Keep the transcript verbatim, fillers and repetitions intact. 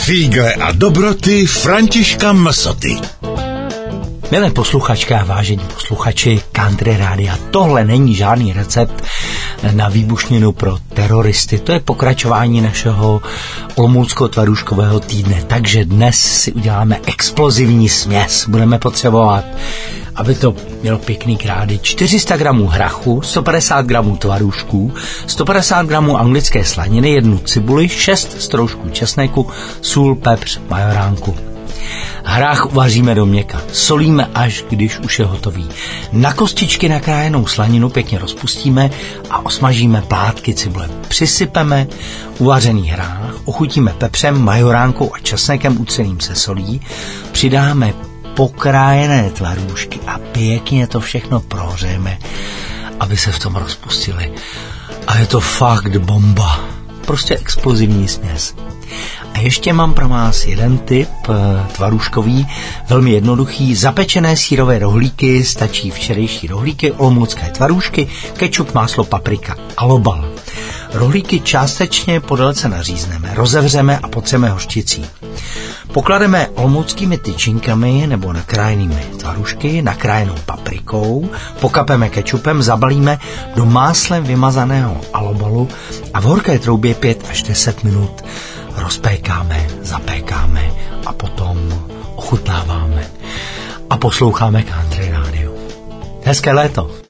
Fígle a dobroty Františka Msoty. Milé posluchačky a vážení posluchači Country Rádia, tohle není žádný recept na výbušninu pro teroristy. To je pokračování našeho olomouckého tvarůžkového týdne. Takže dnes si uděláme explozivní směs. Budeme potřebovat, aby to mělo pěkný krády, čtyři sta gramů hrachu, sto padesát gramů tvarůžků, sto padesát gramů anglické slaniny, jednu cibuli, šest stroužků česneku, sůl, pepř, majoránku. Hrách uvaříme do měka, solíme, až když už je hotový. Na kostičky nakrájenou slaninu pěkně rozpustíme a osmažíme plátky cibule. Přisypeme uvařený hrách, ochutíme pepřem, majoránkou a česnekem utřeným se solí, přidáme pokrájené tvarůžky a pěkně to všechno prohřejeme, aby se v tom rozpustili. A je to fakt bomba. Prostě explozivní směs. A ještě mám pro vás jeden tip tvarůžkový, velmi jednoduchý. Zapečené sýrové rohlíky, stačí včerejší rohlíky, olomoucké tvarůžky, kečup, máslo, paprika a lobal. Rohlíky částečně po délce nařízneme, rozevřeme a potřeme hořčicí. Poklademe olomouckými tyčinkami nebo nakrájenými tvarůžky, nakrájenou paprikou, pokapeme kečupem, zabalíme do máslem vymazaného alobalu a v horké troubě pět až deset minut rozpékáme, zapékáme a potom ochutnáváme a posloucháme Country Radio. Hezké léto.